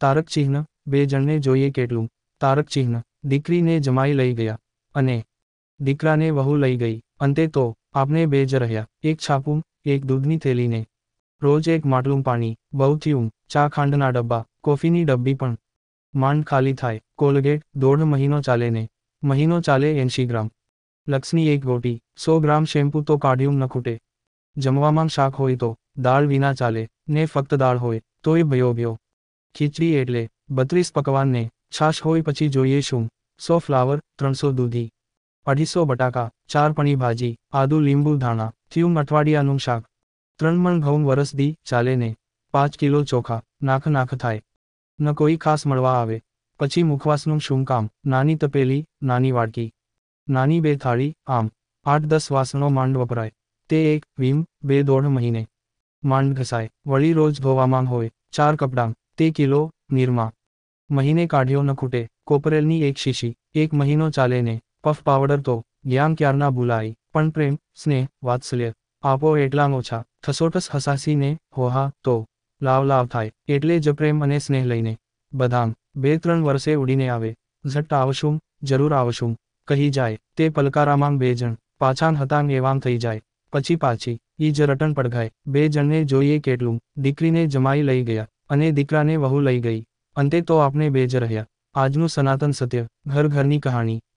તારક ચિહ્ન, બે જણને જોઈએ કેટલું. તારક ચિહ્ન, દીકરીને જમાઈ લઈ ગયા, અને દીકરાને વહુ લઈ ગઈ, અંતે તો આપણે બે જ રહ્યા, એક છાપું, એક દૂધની થેલીને રોજ એક માટલું પાણી, બહુ થયું, ચા ખાંડના ડબ્બા, કોફીની ડબ્બી પણ માંડ ખાલી થાય, કોલગેટ, 1.5 મહિનો ચાલે ને, મહિનો ચાલે 80 ગ્રામ. લક્સની એક ગોટી, 100 ગ્રામ શેમ્પૂ તો કાઢ્યું ન ખૂટે. જમવામાં શાક હોય તો, દાળ વિના ચાલે, ને ફક્ત દાળ હોય, તોય ભયો. ખીચડી એટલે 32 પકવાન ને, છાશ હોય પછી જોઈએ શું, 100 ફ્લાવર, 300 દૂધી, 250 બટાકા, 4 પણી ભાજી, આદુ લીંબુ ધાણા, થયું અઠવાડિયાનું શાક. 3 મણ ઘઉં વરસ દી ચાલે ને, 5 કિલો ચોખા, નાખ થાય. ન કોઈ ખાસ મળવા આવે, પછી મુખવાસનું શું કામ, નાની તપેલી, નાની વાડકી, નાની 2 થાળી, આમ 8-10 વાસણો માંડ વપરાય. તે એક વીમ 2.5 મહિને માંડ ઘસાય, વળી રોજ ધોવામાં હોય, 4 કપડાં, તે કિલો નિરમા. મહિને કાઢ્યો ન ખૂટે, કોપરેલની એક શીશી, 1 મહિનો ચાલે ને, પફ પાવડર તો જ્ઞાન ક્યારના ભૂલાઈ, પણ પ્રેમ, સ્નેહ, વાત્સલ્ય આપો એટલા ઓછા, ઠસોઠસ હસાસીને, હોહા, તો લાવ થાય, એટલે જ પ્રેમ અને સ્નેહ લઈને બધામ 2-3 વર્ષે ઉડીને આવે, ઝટ આવશું, જરૂર આવશું, કહી જાય, તે પલકારામાં 2 જણ પાછાં હતાં એવામ થઈ જાય, પછી પાછી ઈ જ રટણ પડઘાય, 2 જણને જોઈએ કેટલું, દીકરીને જમાઈ લઈ ગયા, અને દીકરાને વહુ લઈ ગઈ, અંતે તો આપણે બે જ રહ્યા. આજનું સનાતન સત્ય, ઘરની કહાણી.